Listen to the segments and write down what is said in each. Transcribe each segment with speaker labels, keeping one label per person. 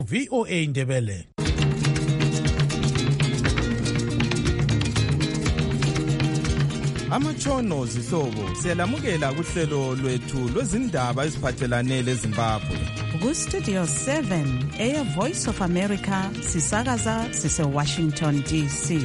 Speaker 1: VOA Ndebele. Amatshono zihlobo siyalamukela kuhlelo lwethu lwezindaba eziphathelane leZimbabwe.
Speaker 2: Ku-Studio 7 Air Voice of America sisakaza sise-Washington DC.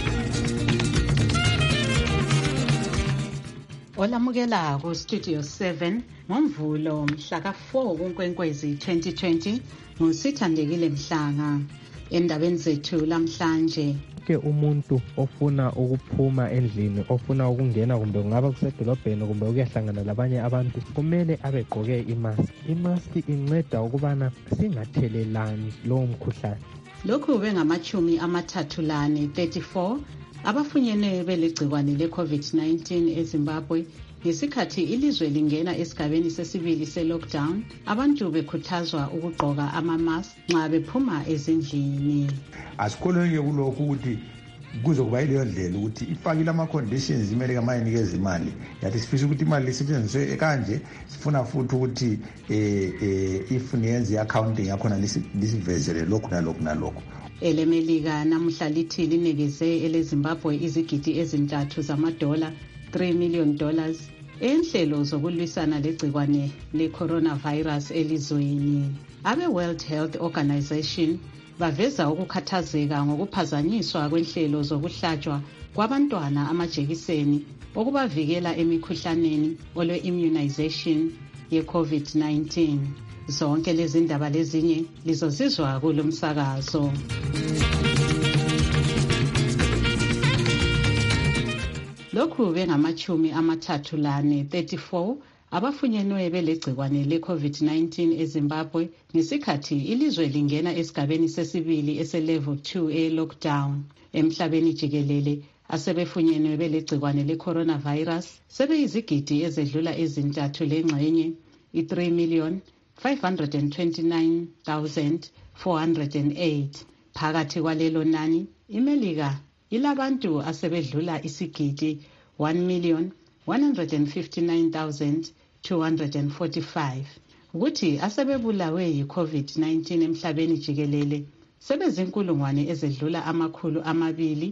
Speaker 2: Olamukela ku-Studio 7 ngoMvulo mhla ka-4 kuNkwenkwezi 2020 nguSithandekile Mhlanga. Endabeni zethu lamhlanje,
Speaker 3: umuntu ofuna ukuphuma endlini, ofuna ukungena kumbe kungaba kusedolobheni kumbe ukuyahlangana labanye abantu, kumele abegqoke imask. Imask inceda ukubana singathelelani lowo mkhuhlane.
Speaker 2: Lokhu bengamachumi amathathu-lane 34 abafunyenwe belegcikwane le-COVID-19 eZimbabwe ngesikhathi ilizwe lingena esigabeni sesibili se-lockdown, abantu bekhuthazwa ukugqoka ama-mask nxa bephuma ezindlini.
Speaker 4: Asikholelwe kulokhu ukuthi kuze kuba yileyo ndlela ukuthi ifakile ama-conditions imele kamayinikeza imali. Yathi sifisa ukuthi imali isetshenziswe kanje, sifuna futhi ukuthi if niyenze i-accounting yakhona lisivezele lokhu nalokhu nalokhu.
Speaker 2: EleMelika namuhla lithi linikeze eleZimbabwe izigidi ezintathu zamadola, $3 million, enhlelo zokulwisana legcikwane le-coronavirus elizweni. Abe-World Health Organization baveza ukukhathazeka ngokuphazanyiswa kwenhlelo zokuhlatshwa kwabantwana amajekiseni okubavikela emikhuhlaneni olwe-immunization ye-COVID-19. Zonke lezi ndaba lezinye lizozizwa kulo msakazo. Lokhu bengamachumi amathathu-lane 34 abafunyenwe belegcikwane le-COVID-19 eZimbabwe ngesikhathi ilizwe lingena esigabeni sesibili ese-level 2 e-lockdown. Emhlabeni jikelele asebefunyenwe belegcikwane le-coronavirus sebeyizigidi ezedlula ezintathu lengxenye, i-3,529,408. Phakathi kwalelo nani, iMelika ilabantu asebedlula isigidi 1,159,245. Ukuthi asebebulawe yi-COVID-19 emhlabeni jikelele sebezinkulungwane ezedlula amakhulu amabili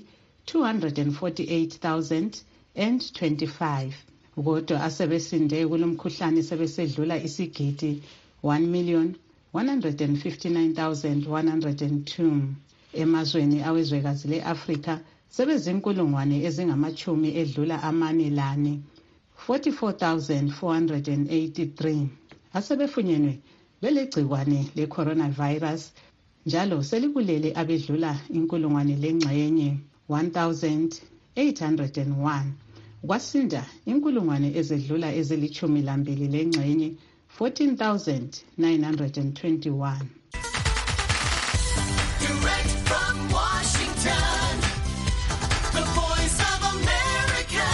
Speaker 2: 248,025. Kodwa asebesinde kulomkhuhlane sebesedlula isigidi 1,159,102. Emazweni awezwekazi le-Afrika sebezinkulungwane ezingamachumi edlula amane lane 44,483 asebefunyenwe belegcikwane le-coronavirus, njalo selibulele abedlula inkulungwane lengxenye 1,801. Kwasinda inkulungwane ezedlula ezilithumi lambili lengxenye 14,921.
Speaker 5: Direct from Washington, the Voice of America,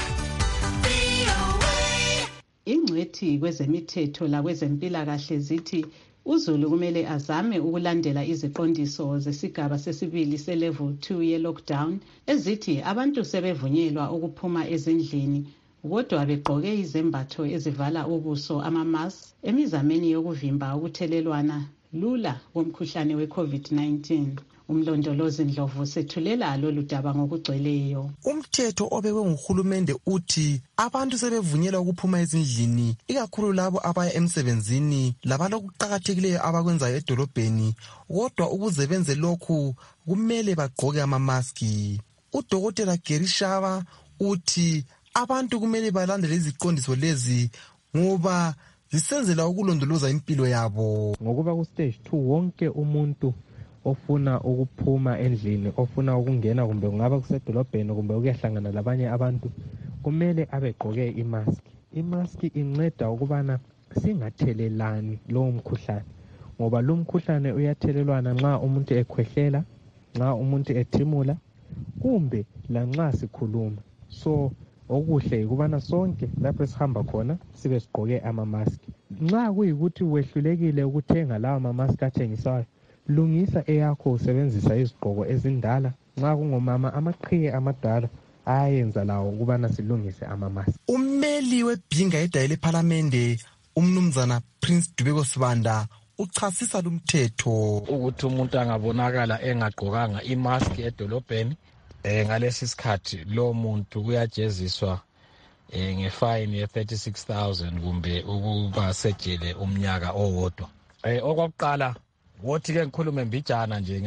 Speaker 5: VOA.
Speaker 2: Ingcwethi kwezemithetho lakwezempilakahle zithi uZulu kumele azame ukulandela iziqondiso zesigaba sesibili se-level 2 ye-lockdown ezithi abantu sebevunyelwa ukuphuma ezindlini kodwa begqoke izembatho ezivala ubuso, ama-mask, emizameni yokuvimba ukuthelelwana lula komkhuhlane we-COVID-19. Umlondolozi Ndlovu sethulela lolu daba ngokugcweleyo.
Speaker 6: Umthetho obekwe nguhulumende uthi abantu sebevunyelwa ukuphuma ezindlini, ikakhulu labo abaya emsebenzini labalokuqakathekileyo abakwenzayo edolobheni, kodwa ukuze benze lokhu kumele bagqoke ama-maski. Udokotela Gary Shaba uthi abantu kumele balandele iziqondiso lezi ngoba zisenzela ukulondoloza impilo yabo.
Speaker 3: Ngokuba ku-stage 2 wonke umuntu ofuna ukuphuma endlini, ofuna ukungena kumbe kungaba kusedolobheni kumbe ukuyahlangana labanye abantu, kumele abegqoke imask. Imask inceda ukubana singathelelani lowo mkhuhlane, ngoba lo mkhuhlane uyathelelwana nxa umuntu ekhwehlela, nxa umuntu ethimula, kumbe lanxa sikhuluma. So okuhle ukubana sonke lapho esihamba khona sibe sigqoke ama-mask. Nxa kuyikuthi wehlulekile ukuthenga lawa ama-mask athengisayo, lungisa eyakho usebenzisa izigqoko ezindala. Nxa kungomama, amaqhiye amadala ayayenza lawo ukubana silungise ama-mask.
Speaker 6: Ummeli webhinga edayile ephalamende, umnumzana Prince Dubeko Sibanda, uchasisa lumthetho
Speaker 7: ukuthi umuntu angabonakala engagqokanga imask edolobheni ngalesi sikhathi lo muntu kuyajeziswa ngefine ye-36,000 kumbe ukuba sejele umnyaka owodwa. Okwakuqala wothi ke ngikhulume mbijana nje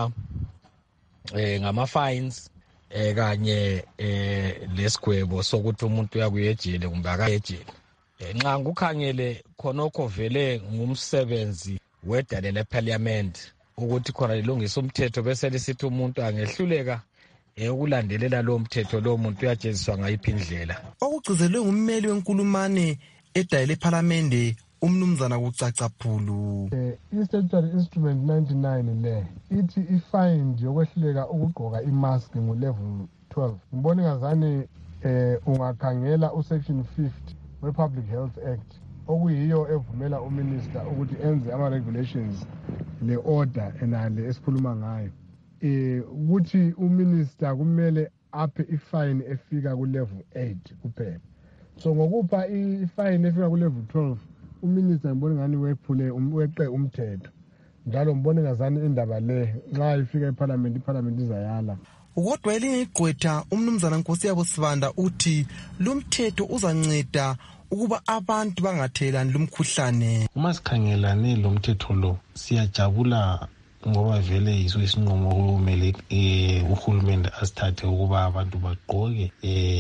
Speaker 7: ngama-fines kanye lesigwebo sokuthi umuntu uyakuyejele kumbe akayejele. Nxa ngukhangele khonokho vele ngumsebenzi wedale leParliament ukuthi khona lilungisa umthetho bese lisithi umuntu angehluleka ukulandelela lo mthetho lo muntu uyajeziswa ngayiphi indlela.
Speaker 6: Okugcizelwe ngummeli wenkulumane edale leParliament umnumzana kucacaphulu.
Speaker 8: I-statutory instrument 99 le ithi i-fine yokwehluleka ukugqoka imask ngo-level 12. Ngibona ngazani ungakhangela usection 50 we-Public Health Act okuyiyo evumela uminister ukuthi enze ama-regulations le-order enale esikhuluma ngayo. Ukuthi uminister kumele aphe i-fine efika ku-level 8 kuphela. So ngokupha i-fine efika ku-level 12 uminister ngibona ngani weqe umthetho. Njalo ngibona ngazani indaba le nxa ifika iParliament izayala.
Speaker 6: Kodwa elinye igqwetha umnumzana Nkosiyabo Sibanda uthi lumthetho uzanceda ukuba abantu bangathelani lumkhuhlane.
Speaker 9: Uma sikhangelane lomthetho lo siyajabula ngoba vele yiso isinqumo okumele uhulumende asithathe ukuba abantu bagqoke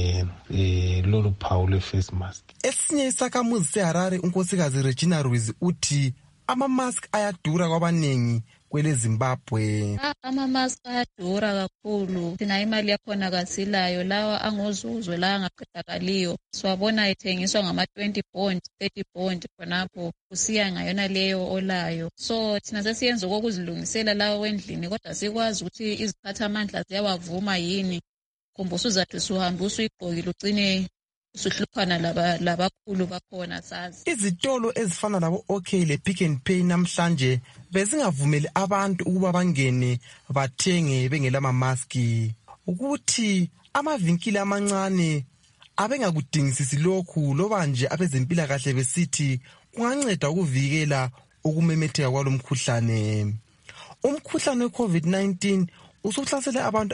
Speaker 9: lolu phawu lwe-face mask.
Speaker 6: Esinye isakhamuzi seHarare unkosikazi Regina Ruiz uthi ama-mask ayadura kwabaningi kwele Zimbabwe.
Speaker 10: Ama-mask ayadura kakhulu. Thina imali yakhona kasilayo lawa angozuzwe la angaqedakaliyo. Siwabona ethengiswa ngama-20 bond, 30 bond khonapho kusiya ngayona leyo olayo. So thina sesiyenza okokuzilungisela lawa wendlini kodwa sikwazi ukuthi iziphathamandla ziyawavuma yini. Kumbe usuzathi suhambe usuyigqokile ugcine usihluphana labakhulu bakhona sazi.
Speaker 6: Izitolo ezifana labo OK le Pick n Pay namhlanje bezingavumeli abantu ukuba bangene bathenge bengelama maski. Ukuthi amavinkile amancane abengakudingisisi lokhu loba nje abezempilakahle besithi kunganceda ukuvikela ukumemetheka kwalomkhuhlane. Umkhuhlane we-COVID-19 usuhlasele abantu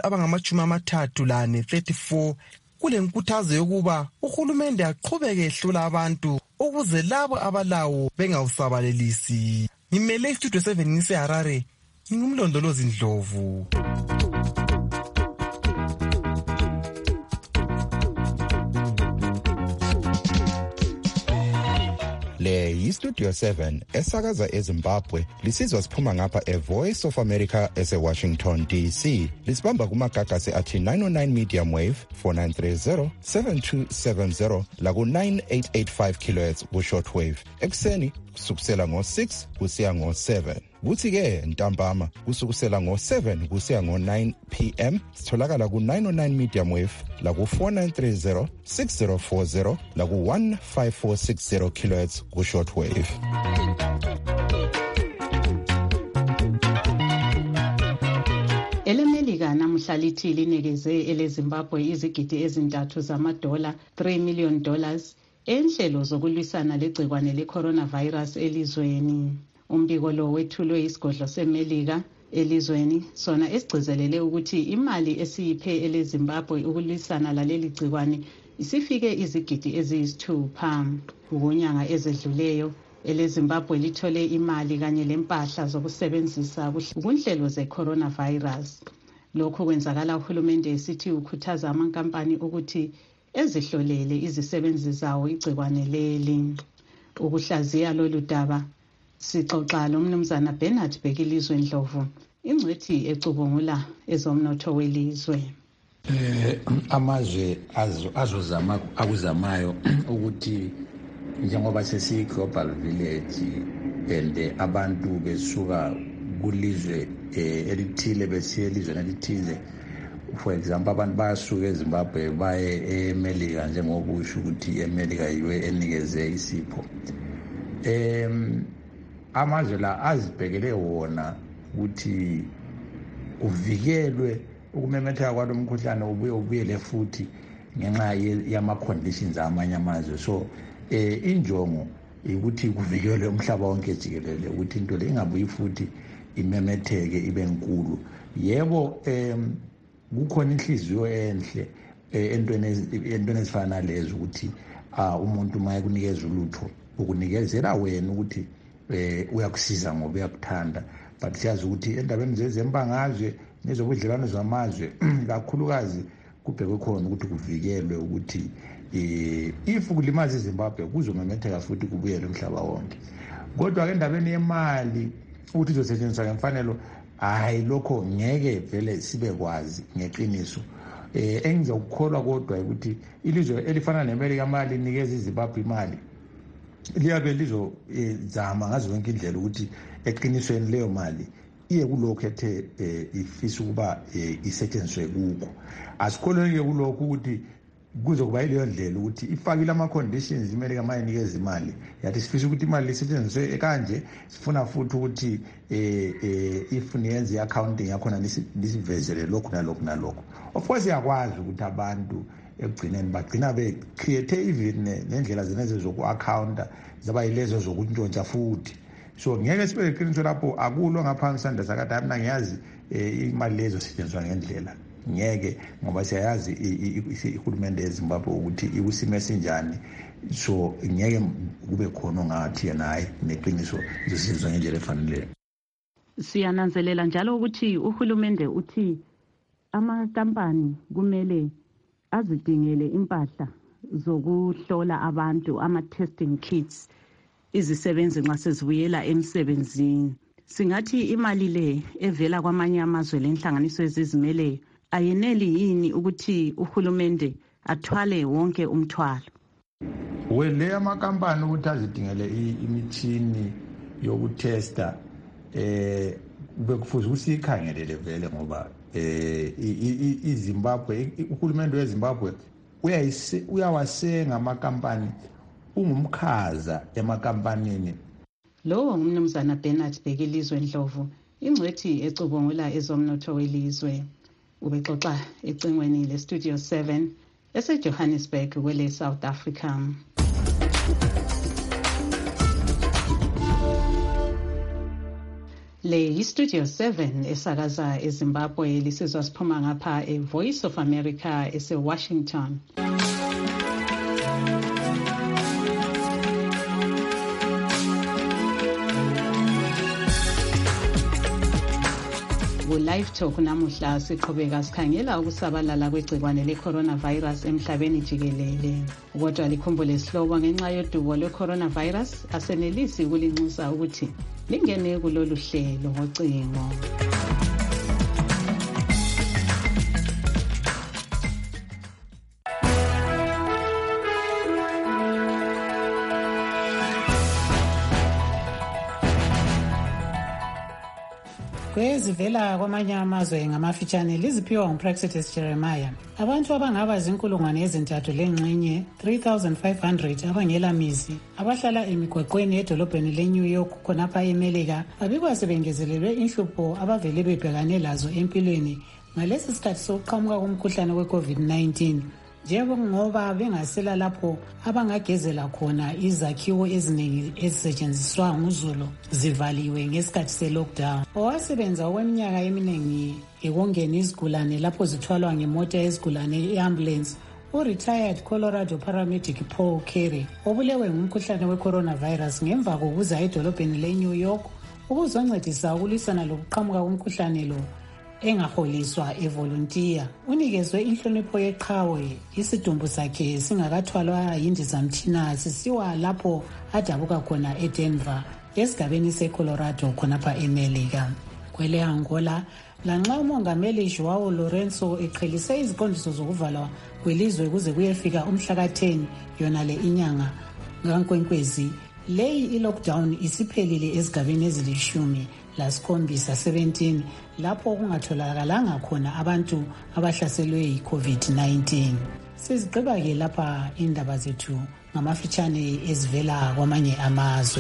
Speaker 6: abangama-34 kule nkuthazo yokuba uhulumende aqhubeke ehlola abantu ukuze labo abalawo bengawusabalelisi. Ngimele istudio 7 ngiseHarare, ngingumlondolozi Ndlovu.
Speaker 11: Le yistudio 7 esakaza eZimbabwe lisizwa siphuma ngapha eVoice of America eseWashington DC. Lisibamba kumagagasi athi 909 medium wave 4930 7270 laku 9885 kHz ku shortwave. Ekseni kusukusela ngo6 kusiya ngo7. Kuthi ke ntambama kusukusela ngo7 kusiya ngo9 PM sitholakala ku 909 medium wave la ku 4930 6040 la ku 15460 kHz ku shortwave.
Speaker 2: EleMelika namuhla lithi linikeze eleZimbabwe izigidi ezintathu zamadola $3 million enhlelo zokulwisana legcikwane le-coronavirus elizweni. Umbiko lo wethulwe isigodlo seMelika elizweni sona esigcizelele ukuthi imali esiyiphe eleZimbabwe ukulwisana laleli gcikwane isifike izigidi eziyisithupha. Kunyanga ezedluleyo eleZimbabwe lithole imali kanye lempahla zokusebenzisa kunhlelo ze-coronavirus. Lokhu kwenzakala uhulumende esithi ukhuthaza amankampani ukuthi ezihlolele izisebenzi zawo igcikwane leli. Ukuhlaziya lolu daba sixoxa lomnumzana Bernard Bhekilizwe Ndlovu, ingcwethi ecubungula ezomnotho welizwe.
Speaker 4: Amazwe azozama akuzamayo ukuthi njengoba sesiyi-global village and abantu besuka kulizwe elithile besiya elizweni elithize. For example, abantu bayasuka eZimbabwe baye eMelika njengokusho ukuthi eMelika yiyo enikeze isipho. Amazwe la azibhekele wona ukuthi uvikelwe ukumemetheka kwalomkhuhlane ubuyele futhi ngenxa yama conditions amanye amazwe. So injongo ukuthi kuvikelwe umhlaba wonke jikelele ukuthi into le ingabuyi futhi imemetheke ibe nkulu. Yebo kukhona inhliziyo enhle entweni ezifana lezo ukuthi umuntu maye kunikeza ulutho ukunikezela wena ukuthi uyakusiza ngoba uyakuthanda, but siyazi ukuthi endabeni zezembangazwe nezobudlelwano zamazwe kakhulukazi kubhekwe khona ukuthi kuvikelwe ukuthi if kulimaza iZimbabwe kuzomemetheka futhi kubuyele umhlaba wonke. Kodwa ke endabeni yemali ukuthi izosetshenziswa ngemfanelo, hayi lokho ngeke vele sibe kwazi ngeqiniso. Engizokukholwa kodwa ukuthi ilizwe elifana neMelika mali inikeza iZimbabwe imali liyabe lizozama ngazo zonke indlela ukuthi eqinisweni leyo mali iye kulokho ethe ifisa ukuba isetshenziswe kukho. Asikholwe kulokho ukuthi kuzokuba yileyo ndlela ukuthi ifakile ama-conditions iMelika mali inikeza imali yathi sifisa ukuthi imali isetshenziswe kanje, sifuna futhi ukuthi if niyenze i-accounting yakhona nisivezele lokhu nalokhu nalokhu. Of course iyakwazi ukuthi abantu ekugcineni bagcina be-create even nendlela zeneze zoku-accounta zaba yilezo zokuntshontsha futhi. So ngeke sibe leqiniso lapho akulo ngaphansi sanda sakade mina ngiyazi imali lezo setshenziswa ngendlela. Ngeke ngoba siyayazi ihulumende yeZimbabwe ukuthi ikusimo esinjani, so ngeke kube khona ngathi yena hayi neqiniso izosetshenziswa ngendlela efanele.
Speaker 2: Siyananzelela njalo ukuthi uhulumende uthi amakampani kumele azidingele impahla zokuhlola abantu, ama-testing kits, izisebenzi nxa sezibuyela emsebenzini. Singathi imali le evela kwamanye amazwe lenhlanganiso ezizimeleyo ayeneli yini ukuthi uhulumende athwale wonke umthwalo?
Speaker 4: Wele amakampani ukuthi azidingele imithini yokutesta bekufuze ukuthi ikhangelele vele ngoba iZimbabwe, uhulumende weZimbabwe uyawasenga amakampani, ungumkhaza emakampanini.
Speaker 2: Lo ngumnumzana Bernard Bhekilizwe Ndlovu, ingcwethi ecubungula ezomnotho welizwe. Ubexoxa ecingweni leStudio 7 eseJohannesburg kwele South Africa. Le yiStudio 7 esakaza eZimbabwe, lisizwa siphuma ngapha eVoice of America eseWashington. Live Talk namuhla siqhubeka sikhangela ukusabalala kwegcikwane le-coronavirus emhlabeni jikelele. Kodwa likhumbule isihloko ngenxa yodubo lwe-coronavirus asenelisi ukulinxusa ukuthi lingene kulolu hlelo ngocingo.
Speaker 12: Kwezivela kwamanye amazwe ngamafitshane liziphiwa nguPraxedes Jeremiah. Abantu abangaba zinkulungwane ezintathu lengxenye 3,500 abangela mizi abahlala emigwaqweni edolobheni leNew York khonapha eMelika babikwa sebengezelelwe inhlupho abavele bebhekane lazo empilweni ngalesi sikhathi sokuqhamuka komkhuhlane we-COVID-19. Njengoba bengasela lapho abangagezela khona, izakhiwo eziningi ezisetshenziswa nguzulu zivaliwe ngesikhathi se-lockdown. Owasebenza okweminyaka eminingi ekongeni izigulane lapho zithwalwa ngemota yezigulane i-ambulance, u-retired Colorado paramedic Paul Carey obulewe ngumkhuhlane we-coronavirus ngemva kokuza edolobheni le-New York ukuzoncedisa ukulwisana lokuqhamuka komkhuhlane lo engaholiswa evolunteer. Unikezwe inhlonipho yeqhawe isidumbu sakhe singakathwalwa yindizamthina sisiwa lapho adabuka khona eDenver esigabeni seColorado khonapha eMelika. Kwele Angola, lanxa umongameli Joao Lourenço eqhelise iziqondiso zokuvalwa kwelizwe kuze kuyefika umhla ka-10 yona le inyanga kaNkwenkwezi, leyi i-lockdown isiphelile ezigabeni ezili-17 lapho kungatholakalanga khona abantu abahlaselwe yi-COVID-19. Sizigqiba-ke lapha indaba zethu ngamafitshane ezivela kwamanye amazwe.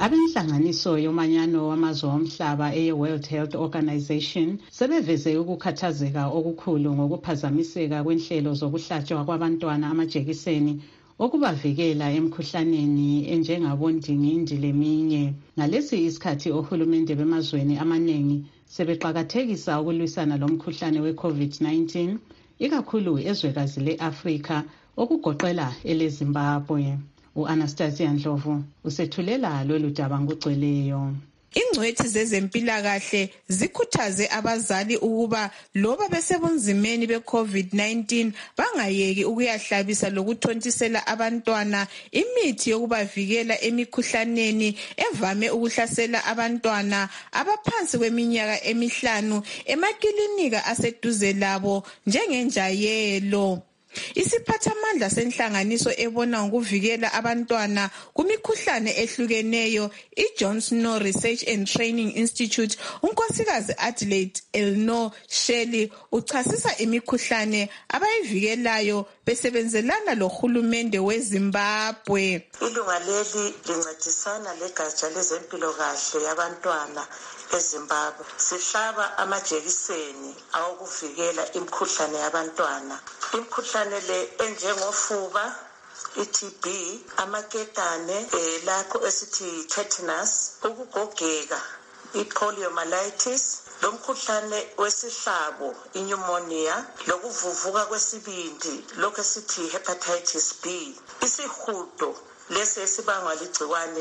Speaker 2: Abenhlanganiso yomanyano wamazwe omhlaba eye-World Health Organization sebeveze ukukhathazeka okukhulu ngokuphazamiseka kwenhlelo zokuhlatshwa kwabantwana amajekiseni okubavikela emkhuhlaneni enjengabondingindi leminye. Ngalesi isikhathi ohulumende bemazweni amaningi sebeqakathekisa ukulwisana lomkhuhlane we-COVID-19 ikakhulu ezwekazi le-Afrika okugoqela eleZimbabwe. U-Anastasia Ndlovu usethulela lolu daba ngokugcweleyo.
Speaker 13: Ingcwethi zezempilakahle zikhuthaze abazali ukuba loba besebunzimeni be-COVID-19 bangayeki ukuyahlabisa lokuthontisela abantwana imithi yokubavikela emikhuhlaneni evame ukuhlasela abantwana abaphansi kweminyaka emihlanu emakilinika aseduze labo njengenjayelo. Isiphathamandla senhlanganiso ebona ngokuvikela abantwana kumikhuhlane ehlukeneyo iJohn Snow Research and Training Institute unkosikazi Adelaide Elno Shelley uchasisa imikhuhlane abayivikelayo besebenzelana lohulumende weZimbabwe.
Speaker 14: Ilunga leli lincedisana legatsha lezempilakahle yabantwana eZimbabwe. Sihlaba amajekiseni awokuvikela imikhuhlane yabantwana. Imikhuhlane le enjengofuba, iTB, amaketane, lapho esithi tetanus, ukugogeka, ipoliomyelitis, lomkhuhlane wesihlabo, pneumonia, lokuvuvuka kwesibindi, lokho esithi hepatitis B, isihudo lesi esibangwa ligciwane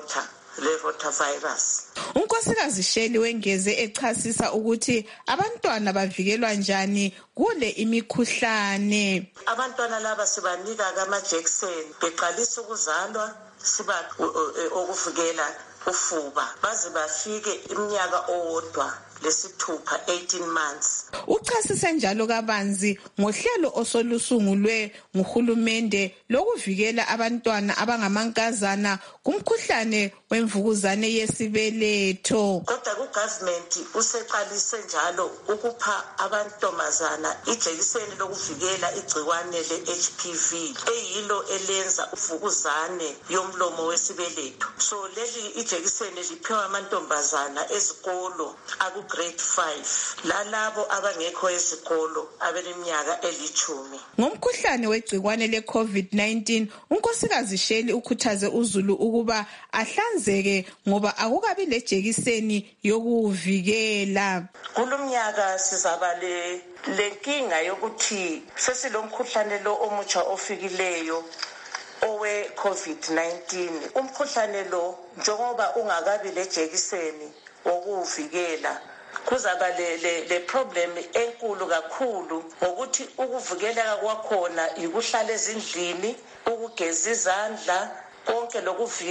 Speaker 14: le-rotavirus.
Speaker 13: Unkosikazi Shelley wengeze echasisa ukuthi abantwana bavikelwa njani kule imikhuhlane.
Speaker 14: Abantwana laba sibanika amajekiseni beqalisa ukuzalwa siba okuvikela ufuba baze bafike iminyaka owodwa lesithupha 18 months.
Speaker 13: Uchasise njalo kabanzi ngohlelo osolusungulwe nguhulumende lokuvikela abantwana abangamankazana kumkhuhlane wemvukuzane yesibeletho.
Speaker 14: Kodwa kugovernment useqalise njalo ukupha abantomazana ijekiseni lokuvikela igciwane le-HPV eyilo elenza uvukuzane yomlomo wesibeletho. So leli ijekiseni liphiwa amantombazana ezikolo grade 5 lalabo abangekho ezikolo abaneminyaka eli10.
Speaker 13: Ngomkhuhlane wegcikwane le-COVID-19 unkosikazi Shelley ukhuthaze uZulu ukuba ahlanzeke ngoba akukabi lejekiseni yokuvikela.
Speaker 14: Kulomnyaka sizaba lenkinga yokuthi sesilomkhuhlane lo omutsha ofikileyo owe COVID-19. Umkhuhlane lo njengoba ungakabi lejekiseni wokuvikela kuzaba le problem enkulu kakhulu ngokuthi ukuvikeleka kwakhona ikuhlala ezindlini, ukugeza izandla, konke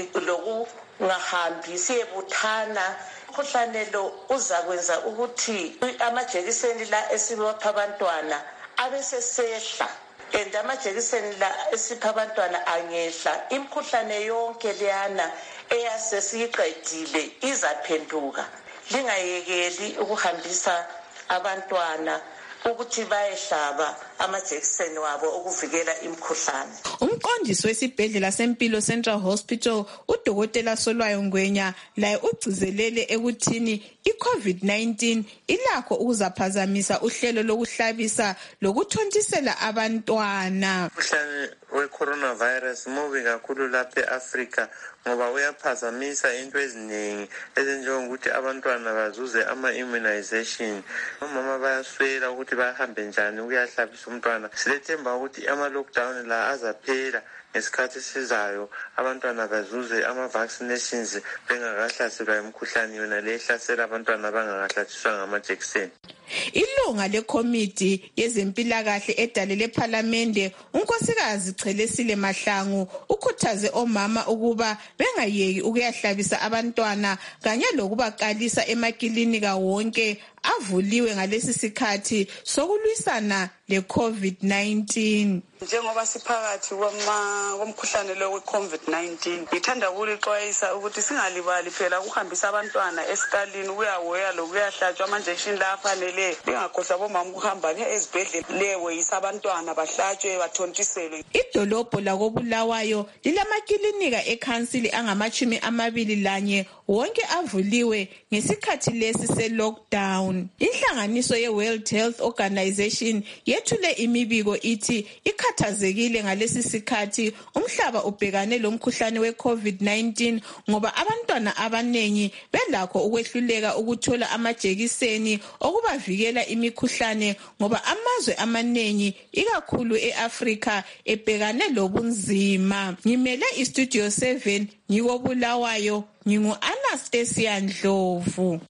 Speaker 14: lokungahambi siyebuthana. Umkhuhlane lo uzakwenza ukuthi amajekiseni la esibapha abantwana abesesehla and amajekiseni la esipha abantwana angehla. Imikhuhlane yonke leyana eyasesiyiqedile izaphenduka. Lingayekeli ukuhambisa abantwana ukuthi bayehlaba amajekiseni wabo ukuvikela imikhuhlane.
Speaker 13: Umqondisi wesibhedlela sempilo Central Hospital uDokotela Solwayo Ngwenya laye ugcizelele ekuthini iCovid-19 ilakho ukuzaphazamisa uhlelo lokuhlabisa lokuthontisela abantwana.
Speaker 15: Umkhuhlane we-coronavirus mubi kakhulu lapha eAfrika ngoba uyaphazamisa into eziningi ezinjengokuthi abantwana bazuze ama-immunization. Omama bayaswela ukuthi bahambe njani ukuyahlabisa umntwana. Silethemba ukuthi ama-lockdown la azaphela ngesikhathi esizayo abantwana bazuze ama-vaccinations bengakahlaselwa imikhuhlane yona le ehlasela abantwana abangakahlatshiswa ngamajekiseni.
Speaker 13: Ilunga lekomiti yezempilakahle edalele ephalamende unkosikazi Chelesile Mahlangu ukhuthaze omama ukuba bengayeki ukuyahlabisa abantwana kanye lokubaqalisa emakilinika wonke avuliwe ngalesi sikhathi sokulwisana le-COVID-19.
Speaker 16: Njengoba siphakathi komkhuhlane lo we-COVID-19 ngithanda ukulixwayisa ukuthi singalibali phela ukuhambisa abantwana esikalini ukuyawoya lokuyahlatshwa amanjekishini la afanele le lingakhohlwa bomama ukuhamba ezibhedlela lewoyisa abantwana bahlatshwe bathontiselwe.
Speaker 13: Idolobho lakobulawayo lilamakilinika ekhansili angama-21 wonke avuliwe ngesikhathi lesi se-lockdown. Inhlanganiso ye-World Health Organization yethule imibiko ithi ikhathazekile ngalesi sikhathi umhlaba ubhekane lomkhuhlane we-COVID-19 ngoba abantwana abanengi belakho ukwehluleka ukuthola amajekiseni okubavikela imikhuhlane ngoba amazwe amanengi ikakhulu e-Afrika ebhekane lobunzima. Ngimele iStudio 7 ngikobulawayo ngingu-Anastasia Ndlovu.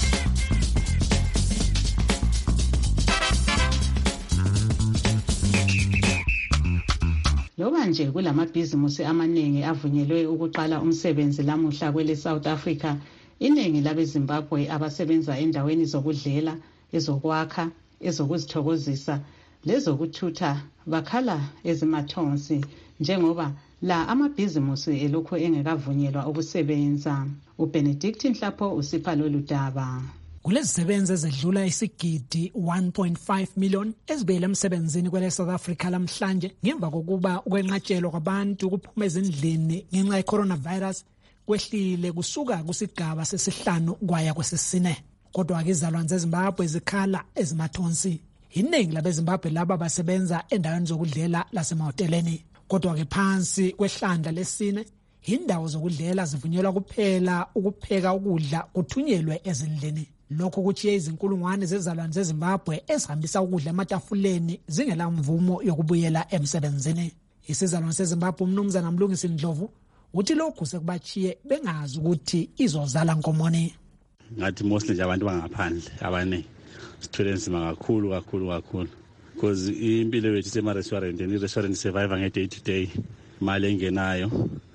Speaker 2: Loba nje kulamabhizimusi amaningi avunyelwe ukuqala umsebenzi lamuhla kwele South Africa, iningi labeZimbabwe abasebenza endaweni zokudlela, ezokwakha, ezokuzithokozisa lezokuthutha bakhala ezimathonsi njengoba la amabhizimusi elokhu engekavunyelwa ukusebenza. uBenedict Nhlapho usipha lolu daba.
Speaker 17: Kulezisebenzi ezedlula isigidi 1.5 million ezibele emsebenzini kwele South Africa lamhlanje ngemva kokuba ukwenqatshelwa kwabantu kuphuma ezindlini ngenxa ye-coronavirus kwehlile kusuka kusigaba sesihlanu kwaya kwesesine. Kodwa izalwane zeZimbabwe zikhala ezimathonsi. Iningi labeZimbabwe laba basebenza endaweni zokudlela lasemahoteleni. Kodwa ke phansi kwehlandla lesine indawo zokudlela zivunyelwa kuphela ukupheka ukudla kuthunyelwe ezindlini. Lokho kuchiye izinkulungwane zezalwane zeZimbabwe ezihambisa ukudla ematafuleni zingela mvumo yokubuyela emsebenzini. Isizalwane seZimbabwe umnumzana Mlungisi Ndlovu uthi lokhu sekubachiye bengazi ukuthi izozala nkomoni.
Speaker 18: Ngathi mostly nje abantu bangaphandle abaningi sithwele nzima kakhulu because impilo yethu sema-restaurant and i-restaurant survive nge-day to day imali engenayo,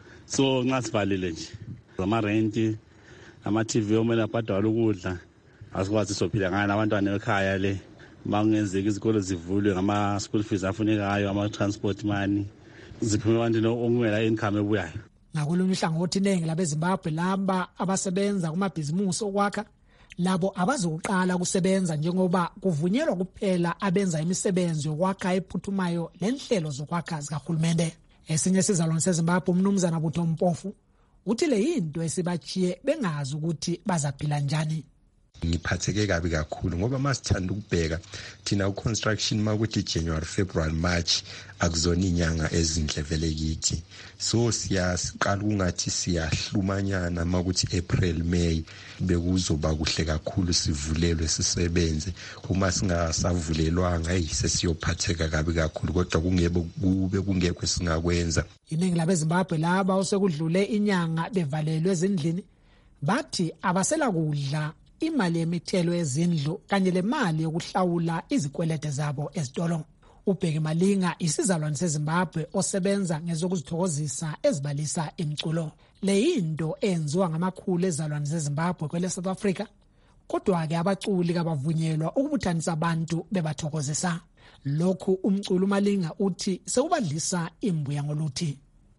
Speaker 18: so nxa sivalile nje ama-rent ama-TV omele abhadala ukudla asikwazi sophila ngani abantwana ekhaya le makungenzeka izikolo zivulwe ngama-school fees afunekayo, ama-transport money ziphume ebantwini okungela income ebuyayo.
Speaker 17: Ngakolunye uhlangothi iningi labeZimbabwe laba abasebenza kumabhizimusi okwakha labo abazoqala kusebenza njengoba kuvunyelwa kuphela abenza imisebenzi yokwakha ephuthumayo lenhlelo zokwakha zikahulumende. Esinye sizalwane seZimbabwe umnumzana Butho Mpofu uthi le yinto esibachiye bengazi ukuthi bazaphila njani.
Speaker 19: Ngiphatheke kabi kakhulu ngoba masithanda ukubheka thina uconstruction makuthi January, February, March akuzona inyanga ezinhle vele kithi, so siyaqala ungathi siyahlumanyana makuthi April, May bekuzoba kuhle kakhulu sivulelwe sisebenze. Uma singasavulelwanga sesiyophatheka kabi kakhulu, kodwa kungekho singakwenza.
Speaker 17: Iningi labeZimbabwe laba osekudlule inyanga bevalelwe ezindlini bathi abasela kudla imali yemithelo ezindlu kanye lemali yokuhlawula izikwelede zabo ezitolo. uBheki Malinga isizalwane seZimbabwe osebenza ngezokuzithokozisa ezibalisa imculo. Le yinto enziwa ngamakhulu ezalwane zeZimbabwe kwele South Africa, kodwa ke abaculi kabavunyelwa ukubuthanisa abantu bebathokozisa. Lokhu umculo Malinga uthi sekubadlisa imbuya ngoluthi.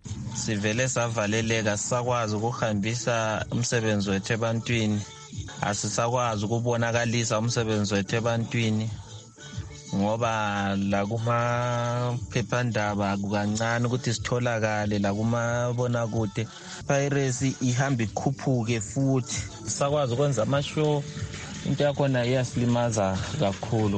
Speaker 20: Sivele savaleleka sakwazi ukuhambisa umsebenzi wethu ebantwini, asisakwazi ukubonakalisa umsebenzi wethu ebantwini ngoba la kuma phephandaba kukancane ukuthi sitholakale la kuma bona kude piracy ihamba ikhuphuke futhi sakwazi ukwenza amashow into yakhona iyasilimaza kakhulu.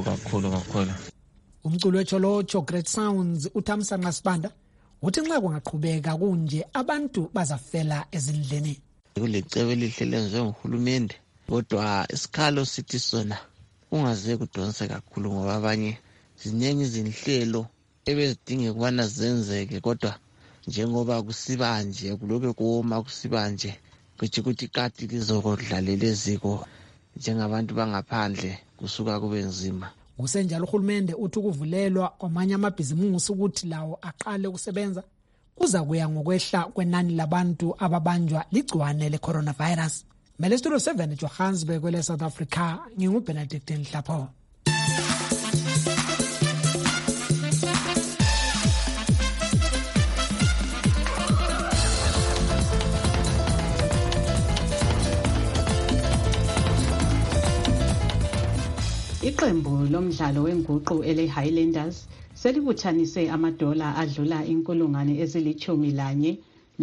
Speaker 17: Umculo wecholocho Great Sounds uThamsanqa Sibanda uthi nxa kungaqhubeka kunje abantu bazafela ezindleni.
Speaker 21: Kulecebo elihle lenziwe nguhulumende, kodwa isikhalo sithi sona ungaze kudonse kakhulu ngoba abanye ziningi izinhlelo ebezidinge ukubana zenzeke, kodwa njengoba kusiba nje kulokho koma kusiba nje kuthi ukuthi kati lizokodlalela eziko njengabantu bangaphandle kusuka kube nzima.
Speaker 17: Kusenjalo uhulumende uthi ukuvulelwa kwamanye amabhizimusi ukuthi lawo aqale ukusebenza kuza kuya ngokwehla kwenani labantu ababanjwa ligciwane le-coronavirus. Mele Studio 7 Johannesburg kwele South Africa, nginguBenedict Nhlapho.
Speaker 2: Iqembu lomdlalo wenguqu ele-Highlanders selibuthanise amadola adlula inkulungwane ezili-11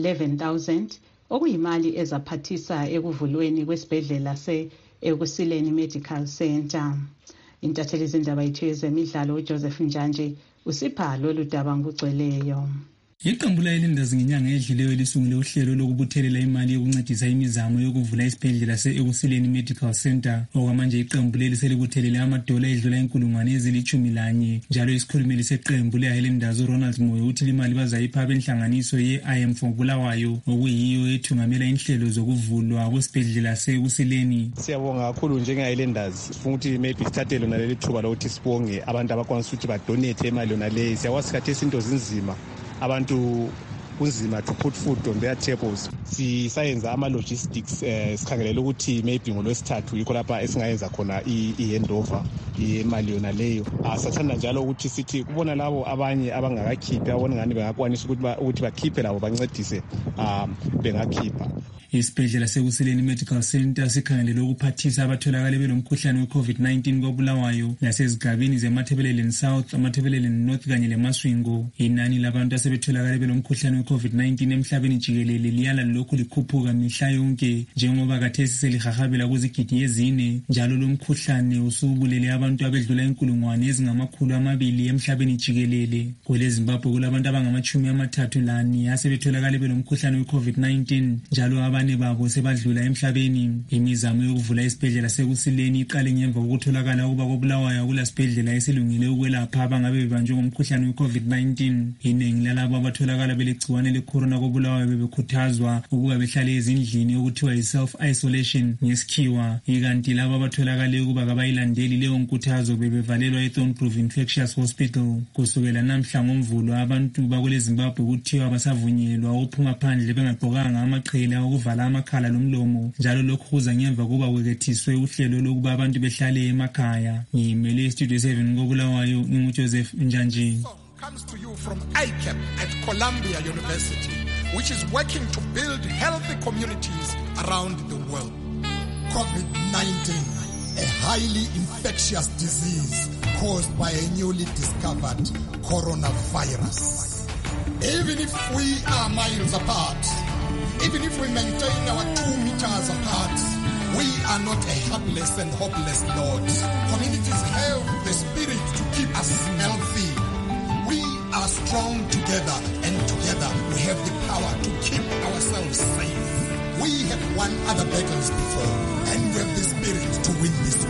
Speaker 2: 11,000 okuyimali ezaphathisa ekuvulweni kwesibhedlela se-Ekuseni Medical Center. Intatheli zindaba yethu yezemidlalo uJoseph Njanje usipha lolu daba ngokugcweleyo.
Speaker 1: Iqembu le-Highlanders ngenyanga edluleyo lisungule uhlelo lokubuthelela imali yokuncedisa imizamo yokuvula isibhedlela se-Ekuseni Medical Center. Okwamanje iqembu leli selibuthelele amadola edlula inkulungwane ezili-11 njalo isikhulumeli seqembu le-Highlanders uRonald Moyo uthi imali bazayipha abenhlanganiso ye-IM for Bulawayo okuyiyo ethungamela inhlelo zokuvulwa kwesibhedlela se-Ekuseni.
Speaker 22: Siyabonga kakhulu njenge-Highlanders sifuna ukuthi maybe sithathe lona leli thuba lokuthi sibonge abantu abakwanisa ukuthi badonate imali yona leyi. Siyakwazi isikhathi ezinto zinzima abantu kunzima to put food on their tables. Sisayenza ama-logistics sikhangelela ukuthi maybe ngolwesithathu yikho lapha esingayenza khona i-handover yemali yona leyo. Sathanda njalo ukuthi sithi kubona labo abanye abangakakhiphi abona ngani bengakwanisa ukuthi bakhiphe labo bancedise bengakhipha.
Speaker 1: Isibhedlela se-Ekuseni Medical Center sikhangelele ukuphathisa abatholakale belomkhuhlane we-COVID-19 koBulawayo nasezigabeni zeMatabeleland South, Matabeleland North kanye leMaswingo. Inani labantu asebetholakale belomkhuhlane we-COVID-19 emhlabeni jikelele liyala lokhu likhuphuka mihla yonke njengoba khathesi selihahabela kuzigidi ezine njalo lomkhuhlane usubulele abantu abedlula inkulungwane ezingama200 emhlabeni jikelele. KweleZimbabwe kulabantu abangama-34 asebetholakale belomkhuhlane we-COVID-19 njalo abanye babo sebadlula emhlabeni. Imizamo yokuvula isibhedlela se-Ekuseni iqale ngemva kokutholakala ukuba koBulawayo akulasibhedlela esilungile ukwelapha abangabe bebanjwe ngomkhuhlane we-COVID-19. Iningi lalabo abatholakala belegciwane le-corona koBulawayo bebekhuthazwa ukuba behlale ezindlini okuthiwa yi-self-isolation ngesikhiwa, ikanti labo abatholakale ukuba kabayilandeli leyo nkuthazo bebevalelwa eThorngrove Infectious Hospital. Kusukela namhla ngoMvulo abantu bakweleZimbabwe kuthiwa basavunyelwa ukuphuma phandle bengagqokanga amaqhele okuvala amakhala lomlomo njalo lokhu kuza ngemva kuba kwekethiswe uhlelo lokuba abantu behlale emakhaya. Ngimele Studio 7 koBulawayo nginguJoseph Njanje.
Speaker 23: Comes to you from ICAP at Columbia University, which is working to build healthy communities around the world. COVID-19, a highly infectious disease caused by a newly discovered coronavirus. Even if we are miles apart, even if we maintain our 2 meters apart, we are not a helpless and hopeless Lord. Communities have the spirit to keep us healthy. We are strong together, and together we have the power to keep ourselves safe. We have won other battles before, and we have the spirit to win this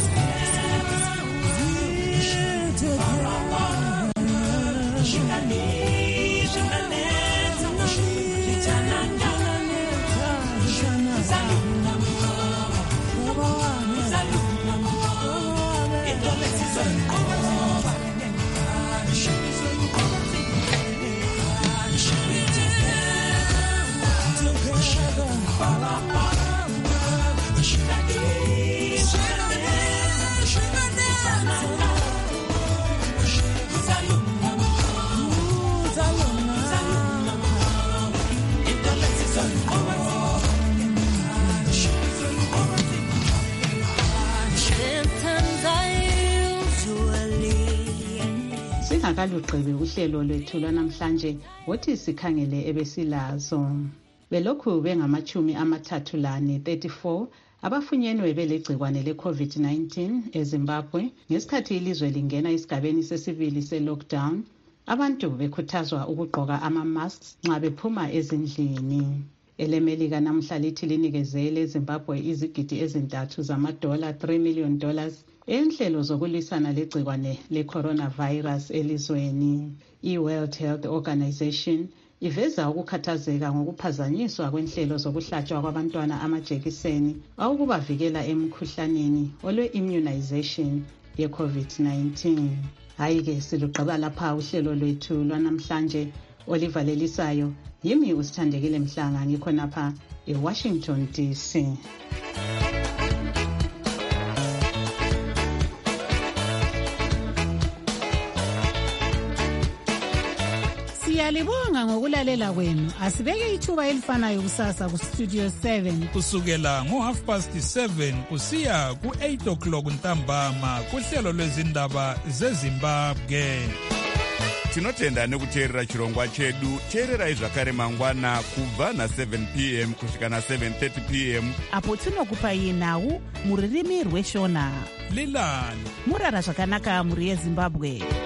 Speaker 2: Singakaluqebi uhlelo lwethu lwanamhlanje wothi sikhangele ebesilazo. Belokhu bengama-34 34 abafunyenwe belegcikwane le-COVID-19 eZimbabwe ngesikhathi ilizwe lingena esigabeni sesibili se-lockdown. Abantu bekhuthazwa ukugqoka ama-masks nxa bephuma ezindlini. EleMelika namhla lithi linikezele eZimbabwe izigidi ezintathu zamadola $3 million enhlelo zokulwisana legcikwane le-coronavirus elizweni. I-World Health Organization iveza ukukhathazeka ngokuphazanyiswa kwenhlelo zokuhlatshwa kwabantwana amajekiseni awukubavikela emkhuhlaneni olwe-immunization ye-COVID-19. Hayi-ke silugqiba lapha uhlelo lwethu lwanamhlanje olivalelisayo. Yimi uSithandekile Mhlanga ngikhonapha eWashington DC.
Speaker 12: Siyalibonga ngokulalela kwenu. Asibeke ithuba elifanayo kusasa ku Studio 7
Speaker 3: kusukela ngo7:30 kusiya ku8 ntambama kuhlelo lwezindaba zeZimbabwe.
Speaker 5: Tinotenda nekuteerera chirongwa chedu. Teererai zvakare mangwana kubva na7 p.m. kusvika na7:30 p.m.
Speaker 7: apo tinokupai nhau muririmi rweshona.
Speaker 3: Lilani
Speaker 7: murara zvakanaka muri yeZimbabwe.